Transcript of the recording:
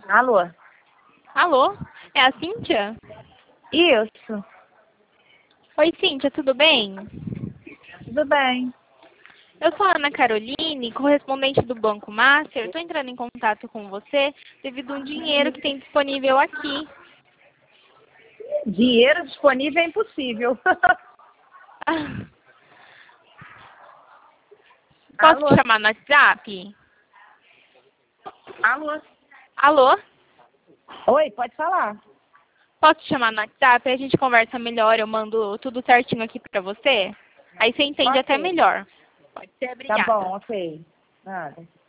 Alô? Alô? É a Cíntia? Isso, Oi, Cíntia, tudo bem? tudo bem. Eu sou a Ana Caroline, correspondente do Banco Master. Estou entrando em contato com você devido a um dinheiro que tem disponível aqui. Dinheiro disponível é impossível. Posso Alô? te chamar no WhatsApp? Alô? Alô? Oi, pode falar. Posso te chamar no WhatsApp? Aí a gente conversa melhor, eu mando tudo certinho aqui pra você. Aí você entende até Ok, melhor. Pode ser, tá obrigada. bom, ok. Nada.